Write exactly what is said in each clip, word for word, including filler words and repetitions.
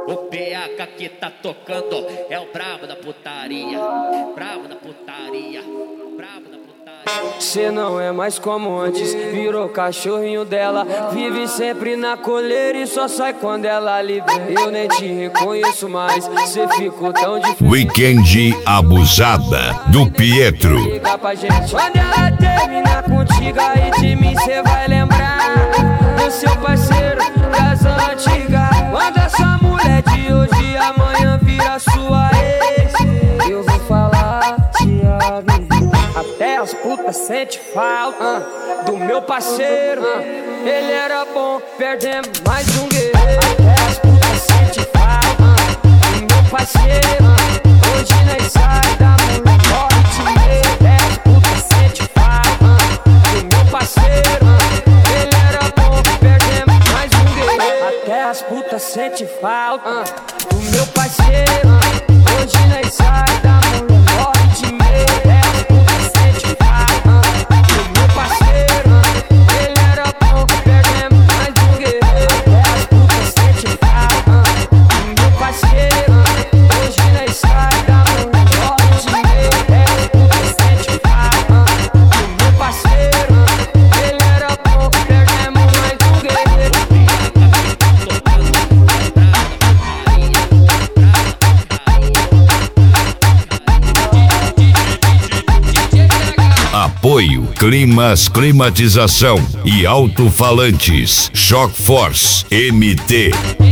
O P H que tá tocando é o brabo da putaria, brabo da putaria, brabo da putaria. Cê não é mais como antes, virou cachorrinho dela. Vive sempre na coleira e só sai quando ela libera. Eu nem te reconheço mais, cê ficou tão diferente. Weekend Abusada do Pietro. Liga pra gente. Quando ela terminar contigo aí de mim cê vai lembrar do seu parceiro das antigas. Quando essa mulher de hoje amanhã vira sua ex, eu vou falar te aviso. Até as putas sente falta uh, do meu parceiro. uh, Ele era bom, perdemos mais um guerreiro. Até as putas sente falta uh, do meu parceiro. uh, Hoje nós sai da mulher, morre de medo. Até as putas sente falta uh, do meu parceiro. uh, Ele era bom, perdemos mais um guerreiro. Até as putas sente falta uh, do meu parceiro. uh, Hoje nós sai da mulher, morre de medo. Apoio Climas Climatização e Alto-Falantes Shock Force M T.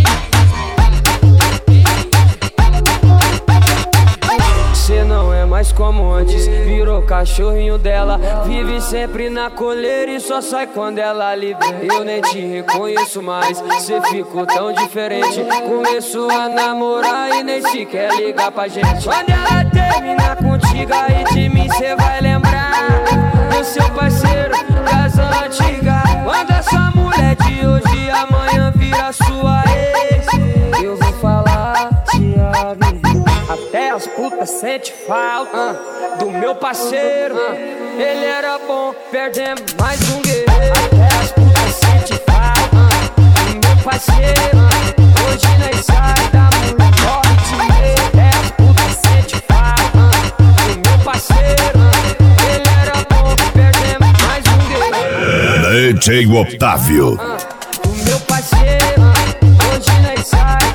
Cê não é mais como antes, virou cachorrinho dela. Vive sempre na coleira e só sai quando ela libera. Eu nem te reconheço mais, cê ficou tão diferente. Começou a namorar e nem se quer ligar pra gente. Quando ela terminar contigo aí de mim cê vai lembrar do seu parceiro das antigas. Quando essa mulher de hoje amanhã vira sua ex, eu vou falar te aviso. Até as putas sente falta uh, do meu parceiro. uh, Ele era bom, perdemos mais um guerreiro. Até as putas sente falta uh, do meu parceiro. uh, Hoje nós sai da mulher, morre de medo. Até as putas sente falta uh, do meu parceiro. uh, Ele era bom, perdemos mais um guerreiro. D J Otávio. uh, Do meu parceiro, uh, hoje nós sai